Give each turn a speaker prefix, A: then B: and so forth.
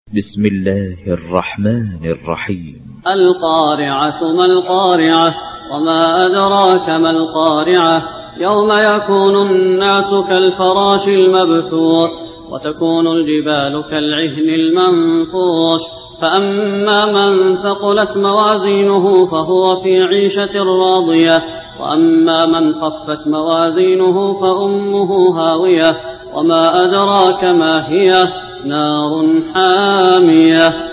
A: بسم الله الرحمن الرحيم.
B: القارعة ما القارعة وما أدراك ما القارعة يوم يكون الناس كالفراش المبثوث وتكون الجبال كالعهن المنفوش فأما من ثقلت موازينه فهو في عيشة راضية وأما من خفت موازينه فأمه هاوية وما أدراك ما هي نار حامية.